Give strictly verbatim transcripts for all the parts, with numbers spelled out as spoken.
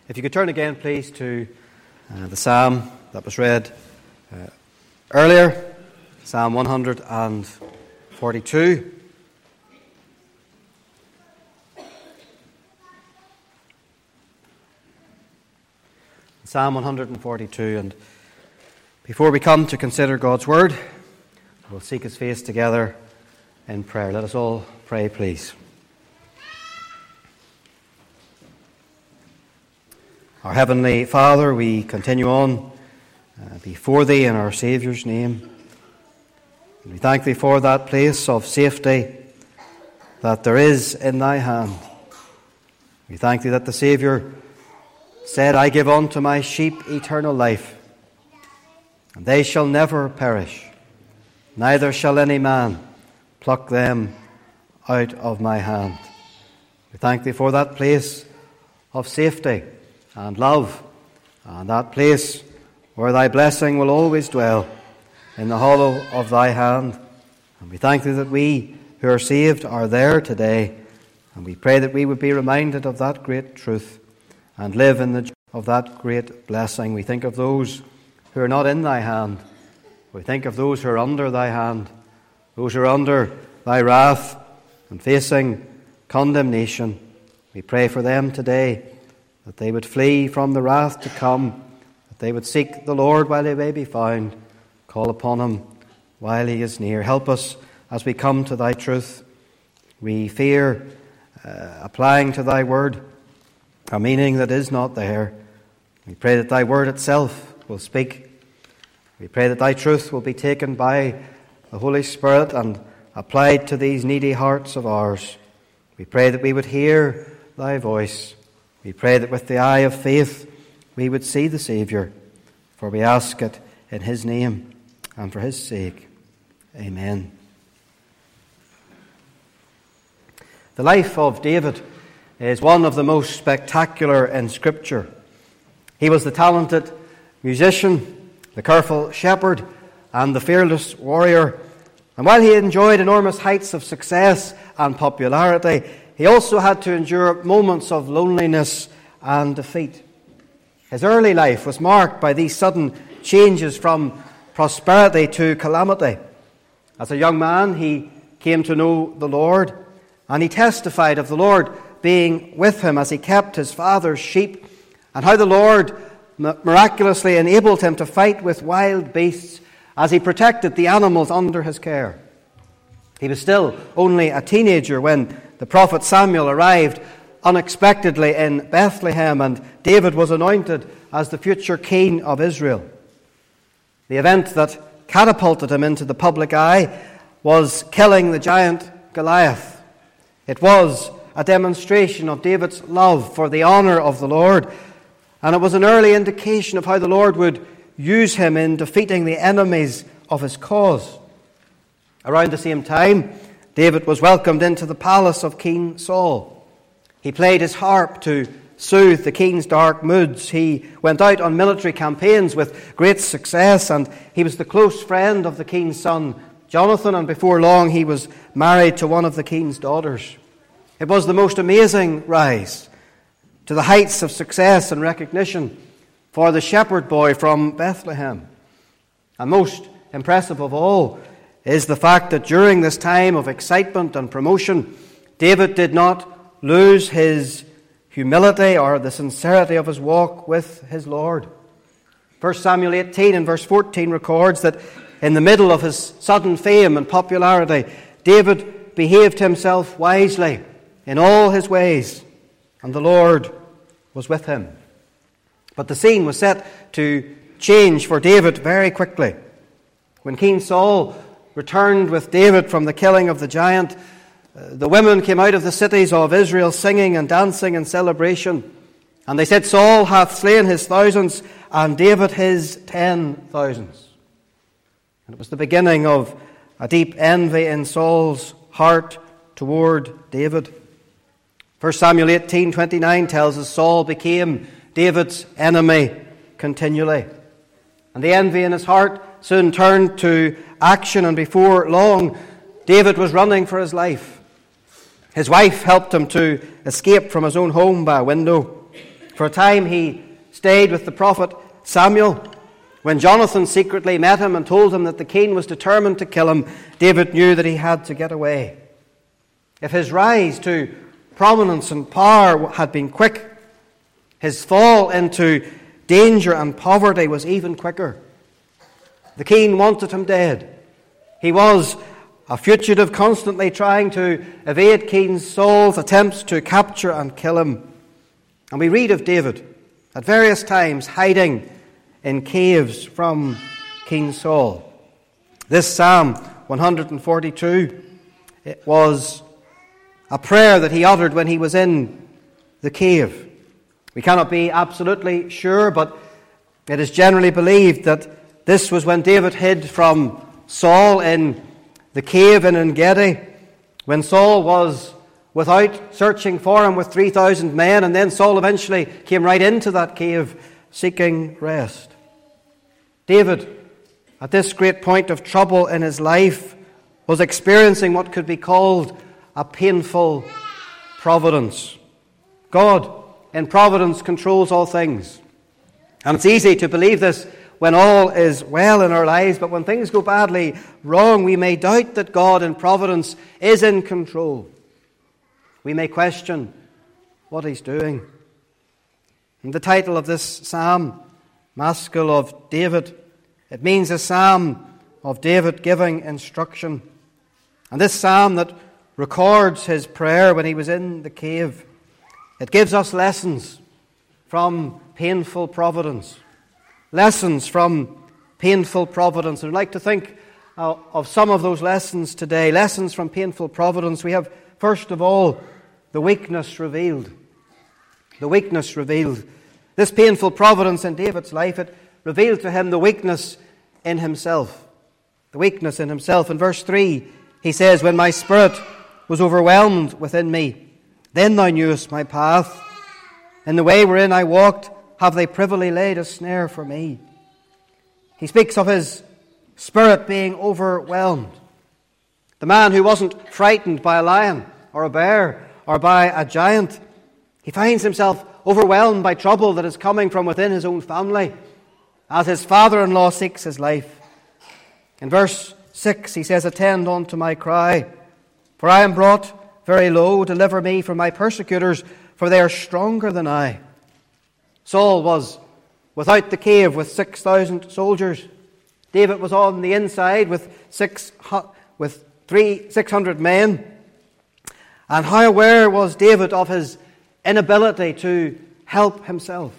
If you could turn again, please, to uh, the psalm that was read uh, earlier, Psalm one hundred forty-two. Psalm one hundred forty-two, and before we come to consider God's Word, we'll seek His face together in prayer. Let us all pray, please. Our Heavenly Father, we continue on uh, before Thee in our Saviour's name. And we thank Thee for that place of safety that there is in Thy hand. We thank Thee that the Saviour said, I give unto my sheep eternal life, and they shall never perish, neither shall any man pluck them out of my hand. We thank Thee for that place of safety and love, and that place where Thy blessing will always dwell, in the hollow of Thy hand. And we thank Thee that we who are saved are there today, and we pray that we would be reminded of that great truth and live in the joy of that great blessing. We think of those who are not in Thy hand. We think of those who are under Thy hand, those who are under Thy wrath and facing condemnation. We pray for them today, that they would flee from the wrath to come, that they would seek the Lord while He may be found, call upon Him while He is near. Help us as we come to Thy truth. We fear uh, applying to Thy word a meaning that is not there. We pray that Thy word itself will speak. We pray that Thy truth will be taken by the Holy Spirit and applied to these needy hearts of ours. We pray that we would hear Thy voice. We pray that with the eye of faith we would see the Saviour, for we ask it in His name and for His sake. Amen. The life of David is one of the most spectacular in Scripture. He was the talented musician, the careful shepherd, and the fearless warrior. And while he enjoyed enormous heights of success and popularity, he also had to endure moments of loneliness and defeat. His early life was marked by these sudden changes from prosperity to calamity. As a young man, he came to know the Lord, and he testified of the Lord being with him as he kept his father's sheep, and how the Lord miraculously enabled him to fight with wild beasts as he protected the animals under his care. He was still only a teenager when the prophet Samuel arrived unexpectedly in Bethlehem, and David was anointed as the future king of Israel. The event that catapulted him into the public eye was killing the giant Goliath. It was a demonstration of David's love for the honor of the Lord, and it was an early indication of how the Lord would use him in defeating the enemies of his cause. Around the same time, David was welcomed into the palace of King Saul. He played his harp to soothe the king's dark moods. He went out on military campaigns with great success, and he was the close friend of the king's son, Jonathan, and before long he was married to one of the king's daughters. It was the most amazing rise to the heights of success and recognition for the shepherd boy from Bethlehem. And most impressive of all is the fact that during this time of excitement and promotion, David did not lose his humility or the sincerity of his walk with his Lord. First Samuel eighteen and verse fourteen records that in the middle of his sudden fame and popularity, David behaved himself wisely in all his ways, and the Lord was with him. But the scene was set to change for David very quickly. When King Saul returned with David from the killing of the giant, uh, the women came out of the cities of Israel singing and dancing in celebration. And they said, Saul hath slain his thousands, and David his ten thousands. And it was the beginning of a deep envy in Saul's heart toward David. First Samuel eighteen twenty-nine tells us Saul became David's enemy continually. And the envy in his heart soon turned to action, and before long, David was running for his life. His wife helped him to escape from his own home by a window. For a time he stayed with the prophet Samuel. When Jonathan secretly met him and told him that the king was determined to kill him, David knew that he had to get away. If his rise to prominence and power had been quick, his fall into danger and poverty was even quicker. The king wanted him dead. He was a fugitive, constantly trying to evade King Saul's attempts to capture and kill him. And we read of David at various times hiding in caves from King Saul. This Psalm one forty-two, it was a prayer that he uttered when he was in the cave. We cannot be absolutely sure, but it is generally believed that this was when David hid from Saul in the cave in En-gedi, when Saul was without searching for him with three thousand men, and then Saul eventually came right into that cave seeking rest. David, at this great point of trouble in his life, was experiencing what could be called a painful providence. God, in providence, controls all things. And it's easy to believe this when all is well in our lives, but when things go badly wrong, we may doubt that God in providence is in control. We may question what he's doing. And the title of this psalm, Maskil of David, it means a psalm of David giving instruction. And this psalm that records his prayer when he was in the cave, it gives us lessons from painful providence. Lessons from painful providence. I'd like to think uh, of some of those lessons today. Lessons from painful providence. We have, first of all, the weakness revealed. The weakness revealed. This painful providence in David's life, it revealed to him the weakness in himself. The weakness in himself. In verse three, he says, "When my spirit was overwhelmed within me, then thou knewest my path. In the way wherein I walked, have they privily laid a snare for me." He speaks of his spirit being overwhelmed. The man who wasn't frightened by a lion or a bear or by a giant, he finds himself overwhelmed by trouble that is coming from within his own family as his father-in-law seeks his life. In verse six, he says, "Attend unto my cry, for I am brought very low. Deliver me from my persecutors, for they are stronger than I." Saul was without the cave with six thousand soldiers. David was on the inside with six with three six hundred men. And how aware was David of his inability to help himself?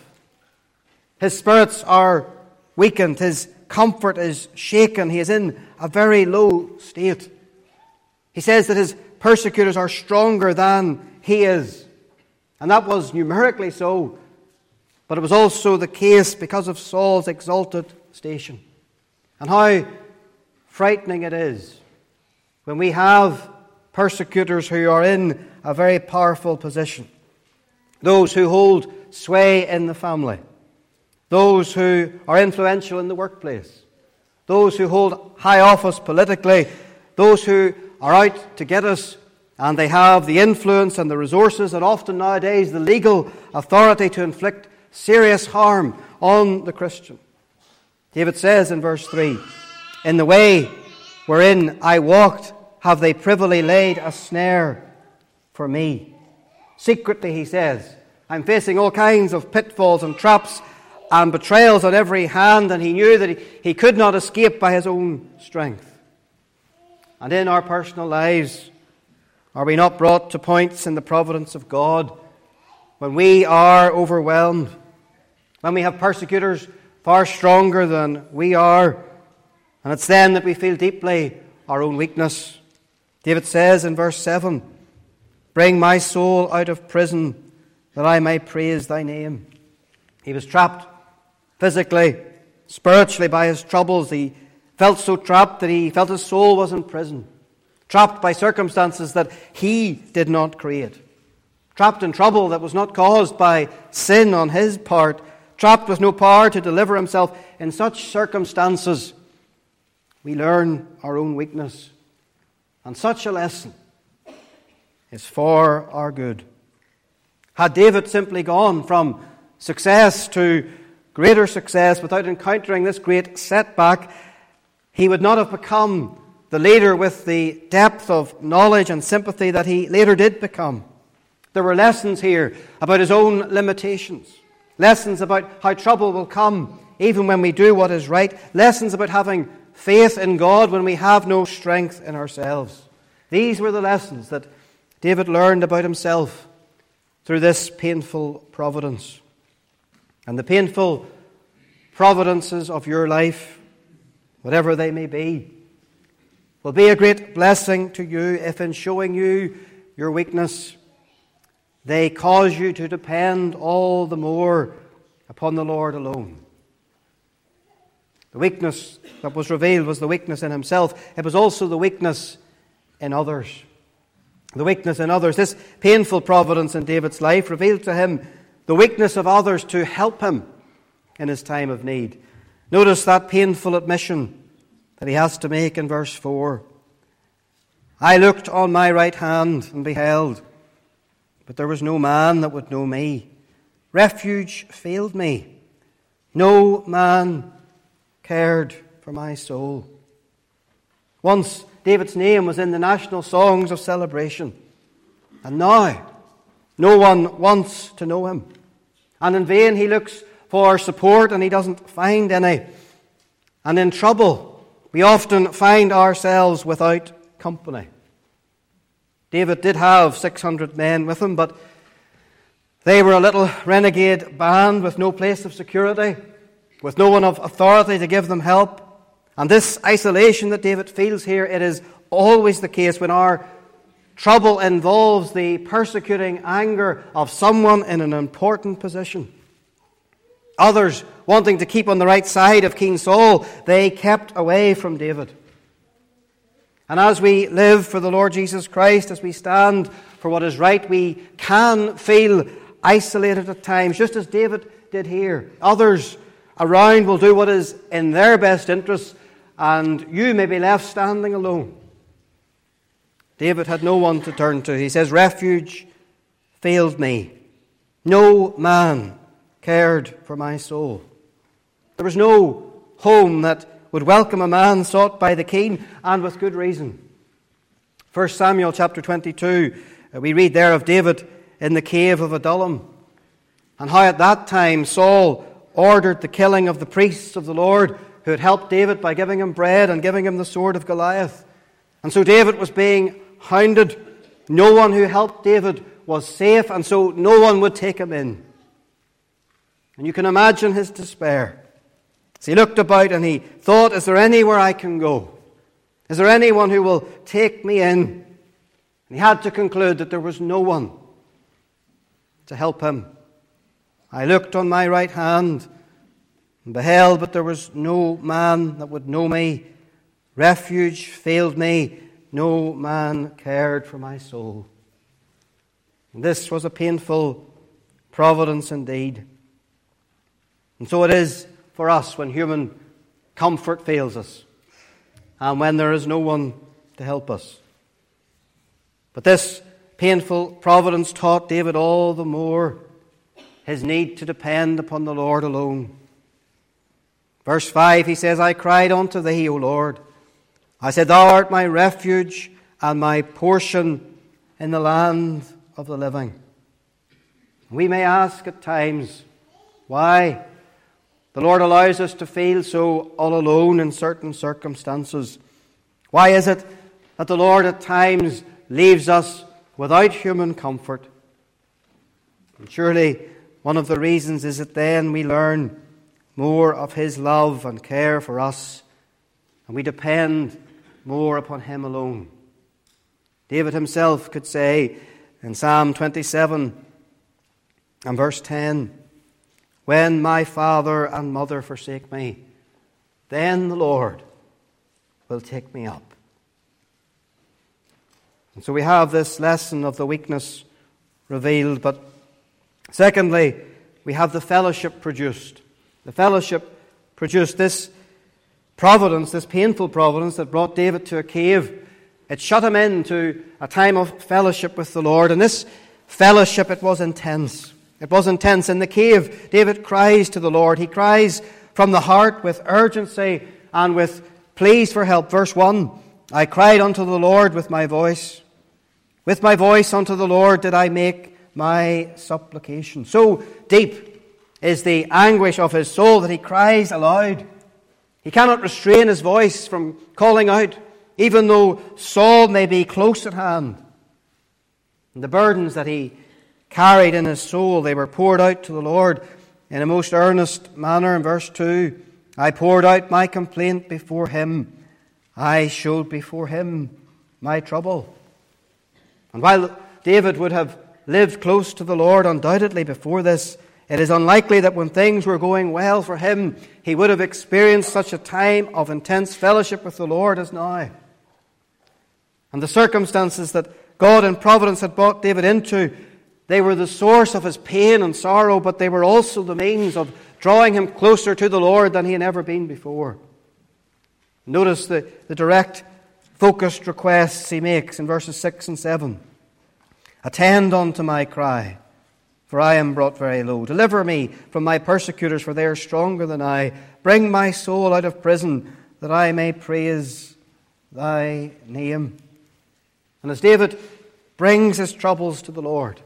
His spirits are weakened. His comfort is shaken. He is in a very low state. He says that his persecutors are stronger than he is. And that was numerically so. But it was also the case because of Saul's exalted station. And how frightening it is when we have persecutors who are in a very powerful position. Those who hold sway in the family. Those who are influential in the workplace. Those who hold high office politically. Those who are out to get us, and they have the influence and the resources and often nowadays the legal authority to inflict serious harm on the Christian. David says in verse three, "In the way wherein I walked, have they privily laid a snare for me." Secretly, he says, I'm facing all kinds of pitfalls and traps and betrayals on every hand, and he knew that he, he could not escape by his own strength. And in our personal lives, are we not brought to points in the providence of God when we are overwhelmed, when we have persecutors far stronger than we are, and it's then that we feel deeply our own weakness? David says in verse seven, "Bring my soul out of prison, that I may praise thy name." He was trapped physically, spiritually by his troubles. He felt so trapped that he felt his soul was in prison. Trapped by circumstances that he did not create. Trapped in trouble that was not caused by sin on his part. Trapped with no power to deliver himself. In such circumstances, we learn our own weakness. And such a lesson is for our good. Had David simply gone from success to greater success, without encountering this great setback, he would not have become the leader with the depth of knowledge and sympathy that he later did become. There were lessons here about his own limitations, lessons about how trouble will come even when we do what is right, lessons about having faith in God when we have no strength in ourselves. These were the lessons that David learned about himself through this painful providence. And the painful providences of your life, whatever they may be, will be a great blessing to you if in showing you your weakness, they cause you to depend all the more upon the Lord alone. The weakness that was revealed was the weakness in himself. It was also the weakness in others. The weakness in others. This painful providence in David's life revealed to him the weakness of others to help him in his time of need. Notice that painful admission that he has to make in verse four. I looked on my right hand and beheld, but there was no man that would know me. Refuge failed me. No man cared for my soul. Once David's name was in the national songs of celebration, and now no one wants to know him. And in vain he looks for support and he doesn't find any. And in trouble we often find ourselves without company. David did have six hundred men with him, but they were a little renegade band with no place of security, with no one of authority to give them help. And this isolation that David feels here, it is always the case when our trouble involves the persecuting anger of someone in an important position. Others, wanting to keep on the right side of King Saul, they kept away from David. And as we live for the Lord Jesus Christ, as we stand for what is right, we can feel isolated at times, just as David did here. Others around will do what is in their best interests, and you may be left standing alone. David had no one to turn to. He says, refuge failed me. No man cared for my soul. There was no home that would welcome a man sought by the king, and with good reason. First Samuel chapter twenty-two, we read there of David in the cave of Adullam, and how at that time Saul ordered the killing of the priests of the Lord who had helped David by giving him bread and giving him the sword of Goliath. And so David was being hounded. No one who helped David was safe, and so no one would take him in. And you can imagine his despair. As he looked about and he thought, is there anywhere I can go? Is there anyone who will take me in? And he had to conclude that there was no one to help him. I looked on my right hand and beheld, but there was no man that would know me. Refuge failed me. No man cared for my soul. And this was a painful providence indeed. And so it is for us when human comfort fails us and when there is no one to help us. But this painful providence taught David all the more his need to depend upon the Lord alone. Verse five, he says, I cried unto thee, O Lord. I said, thou art my refuge and my portion in the land of the living. We may ask at times why the Lord allows us to feel so all alone in certain circumstances. Why is it that the Lord at times leaves us without human comfort? And surely one of the reasons is that then we learn more of His love and care for us, and we depend more upon Him alone. David himself could say in Psalm twenty-seven and verse ten, when my father and mother forsake me, then the Lord will take me up. And so we have this lesson of the weakness revealed, but secondly, we have the fellowship produced. The fellowship produced this providence, this painful providence that brought David to a cave. It shut him into a time of fellowship with the Lord, and this fellowship, it was intense. It was intense. In the cave, David cries to the Lord. He cries from the heart with urgency and with pleas for help. Verse one, I cried unto the Lord with my voice. With my voice unto the Lord did I make my supplication. So deep is the anguish of his soul that he cries aloud. He cannot restrain his voice from calling out, even though Saul may be close at hand. And the burdens that he carried in his soul, they were poured out to the Lord in a most earnest manner. In verse two, I poured out my complaint before him. I showed before him my trouble. And while David would have lived close to the Lord undoubtedly before this, it is unlikely that when things were going well for him, he would have experienced such a time of intense fellowship with the Lord as now. And the circumstances that God in providence had brought David into, they were the source of his pain and sorrow, but they were also the means of drawing him closer to the Lord than he had ever been before. Notice the, the direct, focused requests he makes in verses six and seven. Attend unto my cry, for I am brought very low. Deliver me from my persecutors, for they are stronger than I. Bring my soul out of prison, that I may praise thy name. And as David brings his troubles to the Lord,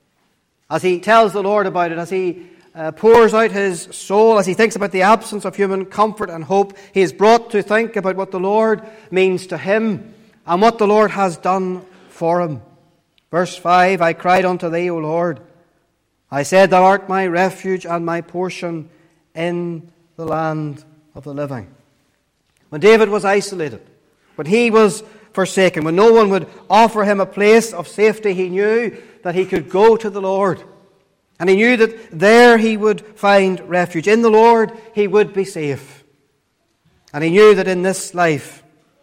as he tells the Lord about it, as he uh, pours out his soul, as he thinks about the absence of human comfort and hope, he is brought to think about what the Lord means to him and what the Lord has done for him. Verse five, I cried unto thee, O Lord. I said, thou art my refuge and my portion in the land of the living. When David was isolated, when he was forsaken, when no one would offer him a place of safety, he knew that he could go to the Lord. And he knew that there he would find refuge. In the Lord he would be safe. And he knew that in this life,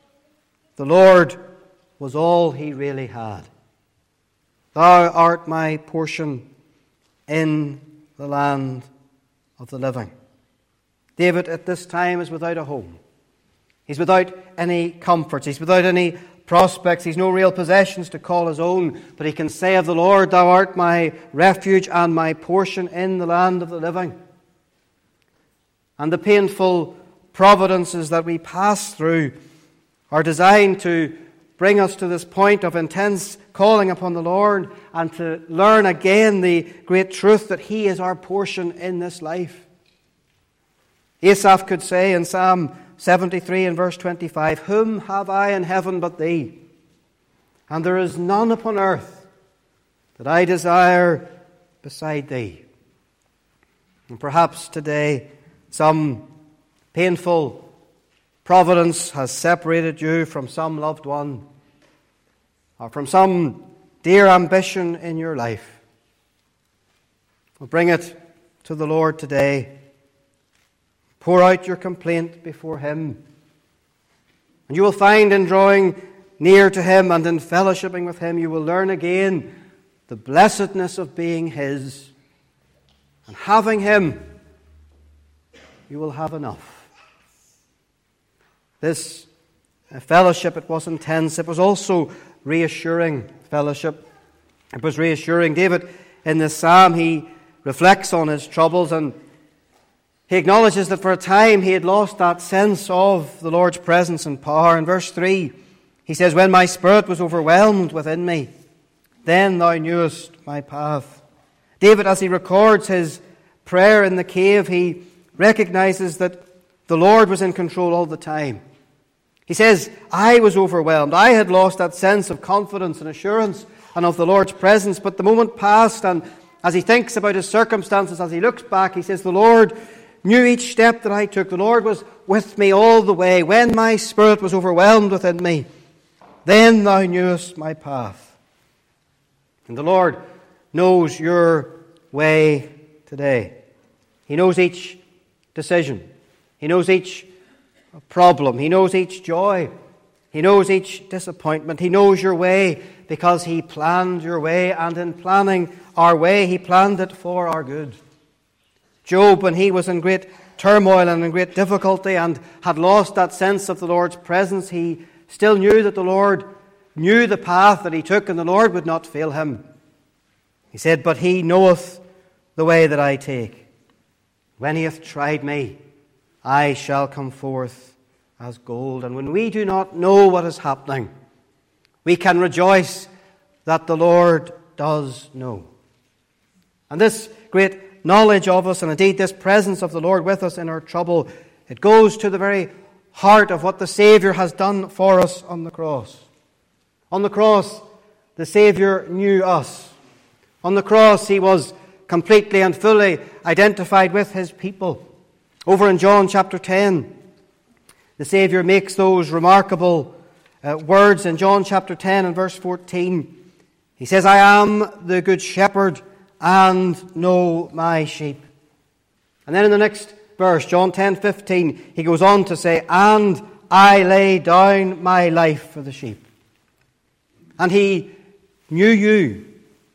the Lord was all he really had. Thou art my portion in the land of the living. David at this time is without a home. He's without any comforts. He's without any prospects. He's no real possessions to call his own. But he can say of the Lord, thou art my refuge and my portion in the land of the living. And the painful providences that we pass through are designed to bring us to this point of intense calling upon the Lord and to learn again the great truth that he is our portion in this life. Asaph could say in Psalm seventy-three and verse twenty-five, whom have I in heaven but thee? And there is none upon earth that I desire beside thee. And perhaps today some painful providence has separated you from some loved one or from some dear ambition in your life. Well, bring it to the Lord today. Pour out your complaint before him. And you will find in drawing near to him and in fellowshipping with him, you will learn again the blessedness of being his. And having him, you will have enough. This fellowship, it was intense. It was also reassuring fellowship. It was reassuring. David, in this psalm, he reflects on his troubles and he acknowledges that for a time he had lost that sense of the Lord's presence and power. In verse three, he says, when my spirit was overwhelmed within me, then thou knewest my path. David, as he records his prayer in the cave, he recognizes that the Lord was in control all the time. He says, I was overwhelmed. I had lost that sense of confidence and assurance and of the Lord's presence. But the moment passed, and as he thinks about his circumstances, as he looks back, he says, the Lord knew each step that I took. The Lord was with me all the way. When my spirit was overwhelmed within me, then thou knewest my path. And the Lord knows your way today. He knows each decision. He knows each problem. He knows each joy. He knows each disappointment. He knows your way because he planned your way, and in planning our way, he planned it for our good. Job, when he was in great turmoil and in great difficulty and had lost that sense of the Lord's presence, he still knew that the Lord knew the path that he took and the Lord would not fail him. He said, but he knoweth the way that I take. When he hath tried me, I shall come forth as gold. And when we do not know what is happening, we can rejoice that the Lord does know. And this great knowledge of us, and indeed this presence of the Lord with us in our trouble, it goes to the very heart of what the Saviour has done for us on the cross. On the cross, the Saviour knew us. On the cross, he was completely and fully identified with his people. Over in John chapter ten, the Saviour makes those remarkable uh, words in John chapter ten and verse fourteen. He says, I am the good shepherd and know my sheep. And then in the next verse, John ten fifteen, he goes on to say, and I lay down my life for the sheep. And he knew you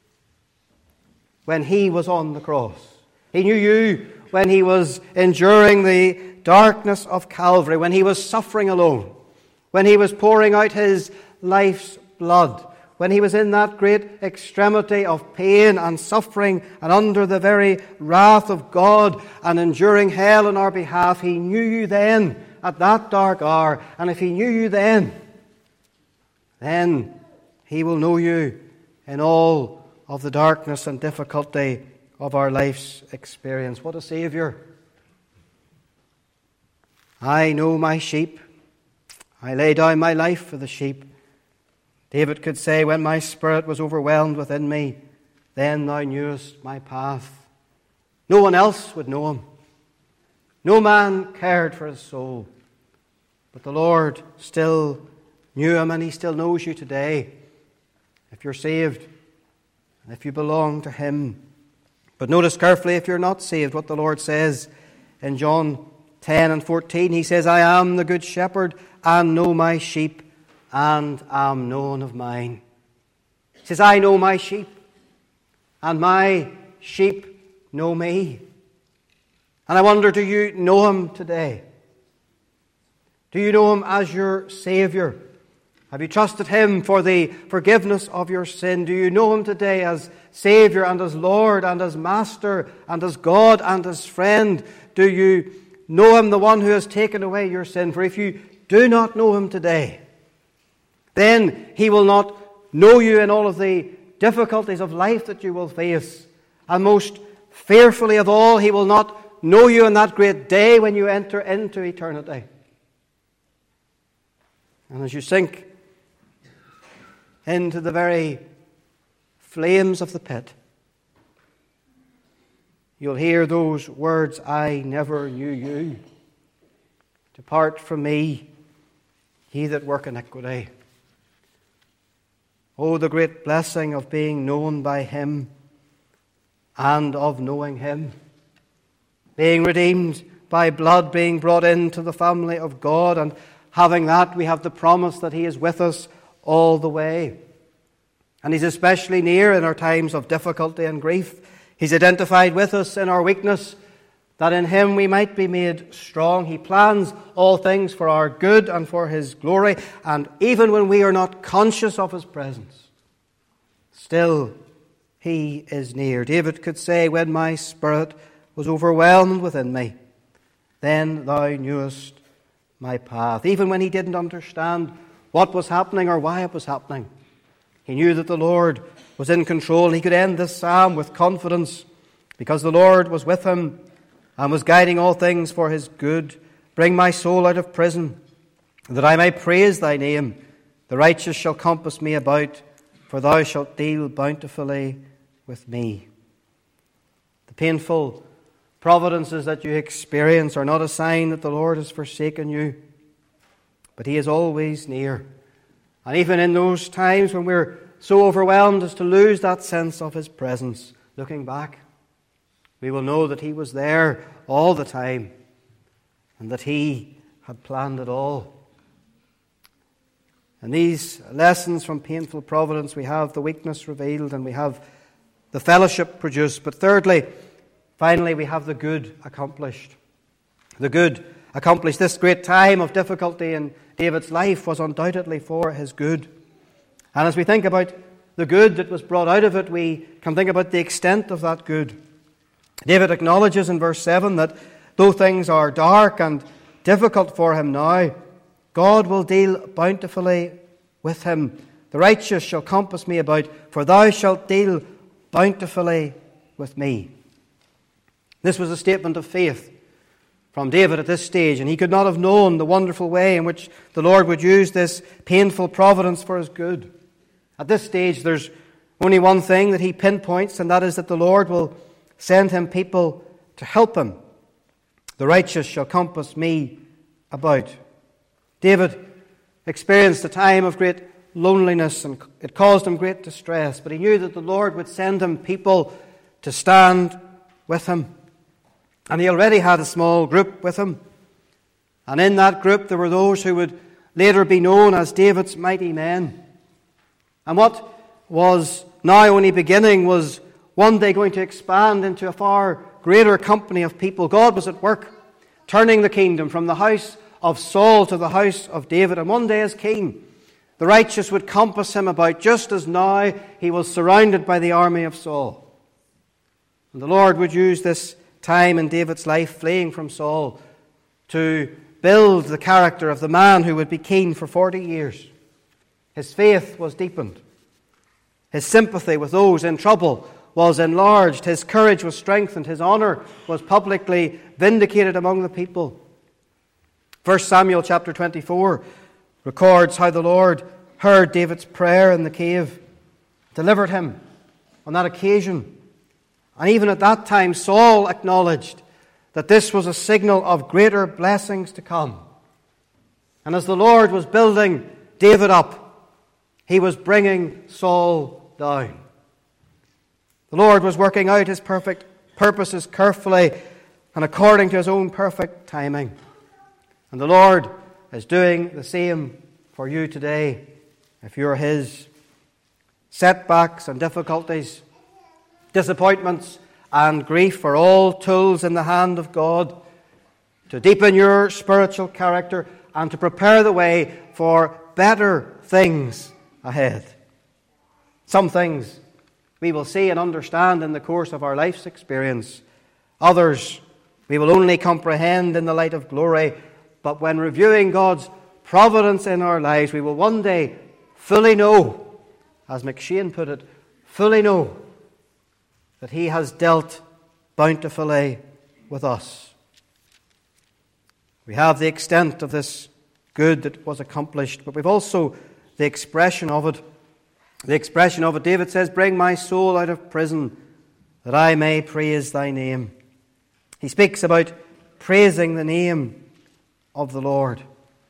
when he was on the cross. He knew you when he was enduring the darkness of Calvary, when he was suffering alone, when he was pouring out his life's blood, when he was in that great extremity of pain and suffering and under the very wrath of God and enduring hell on our behalf. He knew you then at that dark hour. And if he knew you then, then he will know you in all of the darkness and difficulty of our life's experience. What a Saviour. I know my sheep. I lay down my life for the sheep. David could say, when my spirit was overwhelmed within me, then thou knewest my path. No one else would know him. No man cared for his soul. But the Lord still knew him, and he still knows you today, if you're saved and if you belong to him. But notice carefully, if you're not saved, what the Lord says in John ten and fourteen. He says, I am the good shepherd and know my sheep, and am known of mine. He says, I know my sheep, and my sheep know me. And I wonder, do you know him today? Do you know him as your Saviour? Have you trusted him for the forgiveness of your sin? Do you know him today as Saviour and as Lord and as Master and as God and as friend? Do you know him, the one who has taken away your sin? For if you do not know him today, then he will not know you in all of the difficulties of life that you will face. And most fearfully of all, he will not know you in that great day when you enter into eternity. And as you sink into the very flames of the pit, you'll hear those words, I never knew you. Depart from me, ye that work iniquity. Oh, the great blessing of being known by him and of knowing him. Being redeemed by blood, being brought into the family of God, and having that, we have the promise that he is with us all the way. And he's especially near in our times of difficulty and grief. He's identified with us in our weakness, that in him we might be made strong. He plans all things for our good and for his glory. And even when we are not conscious of his presence, still he is near. David could say, when my spirit was overwhelmed within me, then thou knewest my path. Even when he didn't understand what was happening or why it was happening, he knew that the Lord was in control. He could end this psalm with confidence because the Lord was with him and was guiding all things for his good. Bring my soul out of prison, that I may praise thy name. The righteous shall compass me about, for thou shalt deal bountifully with me. The painful providences that you experience are not a sign that the Lord has forsaken you, but he is always near. And even in those times when we're so overwhelmed as to lose that sense of his presence, looking back, we will know that he was there all the time and that he had planned it all. And these lessons from painful providence, we have the weakness revealed and we have the fellowship produced. But thirdly, finally, we have the good accomplished. The good accomplished. This great time of difficulty in David's life was undoubtedly for his good. And as we think about the good that was brought out of it, we can think about the extent of that good. David acknowledges in verse seven that though things are dark and difficult for him now, God will deal bountifully with him. The righteous shall compass me about, for thou shalt deal bountifully with me. This was a statement of faith from David at this stage, and he could not have known the wonderful way in which the Lord would use this painful providence for his good. At this stage, there's only one thing that he pinpoints, and that is that the Lord will send him people to help him. The righteous shall compass me about. David experienced a time of great loneliness, and it caused him great distress, but he knew that the Lord would send him people to stand with him. And he already had a small group with him. And in that group there were those who would later be known as David's mighty men. And what was now only beginning was one day going to expand into a far greater company of people. God was at work, turning the kingdom from the house of Saul to the house of David. And one day as king, the righteous would compass him about, just as now he was surrounded by the army of Saul. And the Lord would use this time in David's life, fleeing from Saul, to build the character of the man who would be king for forty years. His faith was deepened. His sympathy with those in trouble was enlarged. His courage was strengthened. His honor was publicly vindicated among the people. First Samuel chapter twenty-four records how the Lord heard David's prayer in the cave, delivered him on that occasion. And even at that time, Saul acknowledged that this was a signal of greater blessings to come. And as the Lord was building David up, he was bringing Saul down. The Lord was working out his perfect purposes carefully and according to his own perfect timing. And the Lord is doing the same for you today if you're his. Setbacks and difficulties, disappointments and grief are all tools in the hand of God to deepen your spiritual character and to prepare the way for better things ahead. Some things we will see and understand in the course of our life's experience. Others we will only comprehend in the light of glory. But when reviewing God's providence in our lives, we will one day fully know, as McShane put it, fully know that he has dealt bountifully with us. We have the extent of this good that was accomplished, but we've also the expression of it. The expression of it, David says, "Bring my soul out of prison, that I may praise thy name." He speaks about praising the name of the Lord.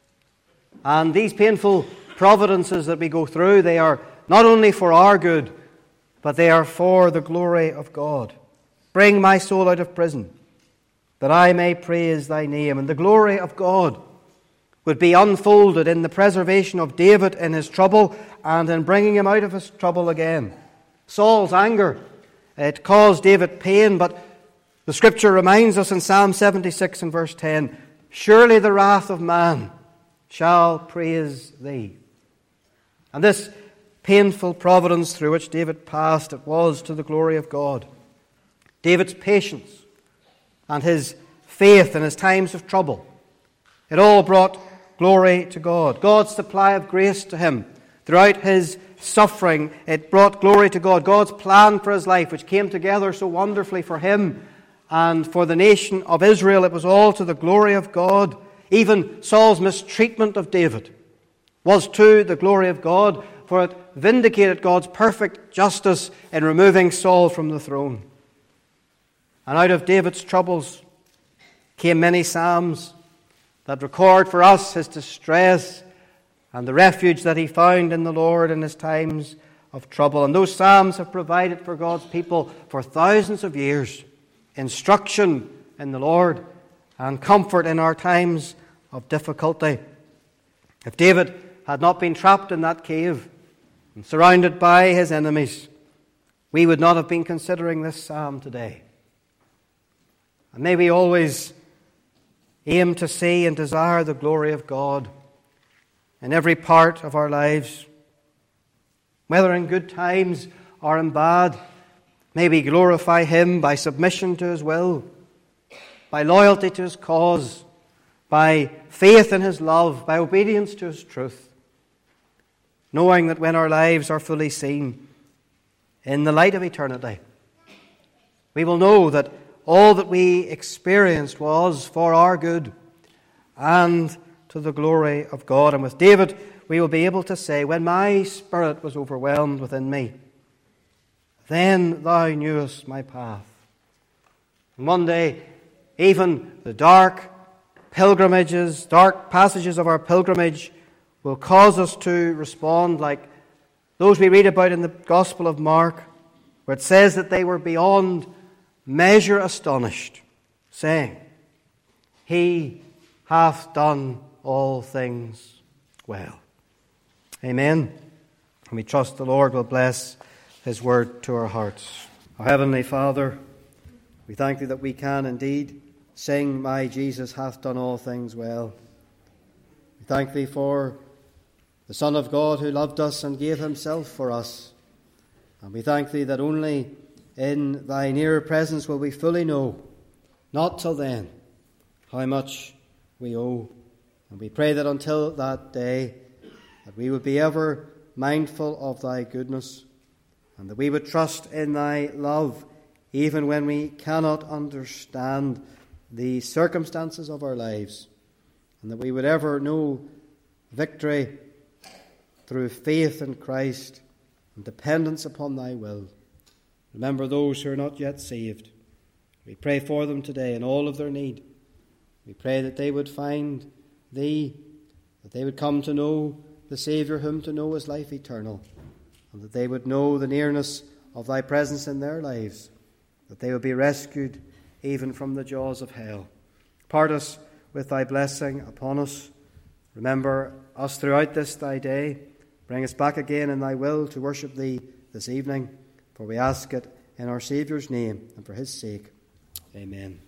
And these painful providences that we go through, they are not only for our good, but they are for the glory of God. Bring my soul out of prison, that I may praise thy name. And the glory of God would be unfolded in the preservation of David in his trouble and in bringing him out of his trouble again. Saul's anger, it caused David pain, but the Scripture reminds us in Psalm seventy-six and verse ten, "Surely the wrath of man shall praise thee." And this painful providence through which David passed, it was to the glory of God. David's patience and his faith in his times of trouble, it all brought glory to God. God's supply of grace to him throughout his suffering, it brought glory to God. God's plan for his life, which came together so wonderfully for him and for the nation of Israel, it was all to the glory of God. Even Saul's mistreatment of David was to the glory of God, for it vindicated God's perfect justice in removing Saul from the throne. And out of David's troubles came many psalms that record for us his distress and the refuge that he found in the Lord in his times of trouble. And those psalms have provided for God's people for thousands of years instruction in the Lord and comfort in our times of difficulty. If David had not been trapped in that cave and surrounded by his enemies, we would not have been considering this psalm today. And may we always aim to see and desire the glory of God in every part of our lives, whether in good times or in bad. May we glorify him by submission to his will, by loyalty to his cause, by faith in his love, by obedience to his truth, knowing that when our lives are fully seen in the light of eternity, we will know that all that we experienced was for our good and to the glory of God. And with David, we will be able to say, when my spirit was overwhelmed within me, then thou knewest my path. And one day, even the dark pilgrimages, dark passages of our pilgrimage will cause us to respond like those we read about in the Gospel of Mark, where it says that they were beyond measure astonished, saying, He hath done all things well. Amen. And we trust the Lord will bless his word to our hearts. Our Heavenly Father, we thank thee that we can indeed sing, My Jesus hath done all things well. We thank thee for the Son of God who loved us and gave himself for us. And we thank thee that only in thy near presence will we fully know, not till then, how much we owe. And we pray that until that day, that we would be ever mindful of thy goodness, and that we would trust in thy love, even when we cannot understand the circumstances of our lives, and that we would ever know victory through faith in Christ and dependence upon thy will. Remember those who are not yet saved. We pray for them today in all of their need. We pray that they would find thee, that they would come to know the Saviour whom to know is life eternal, and that they would know the nearness of thy presence in their lives, that they would be rescued even from the jaws of hell. Part us with thy blessing upon us. Remember us throughout this thy day. Bring us back again in thy will to worship thee this evening, for we ask it in our Saviour's name and for his sake. Amen.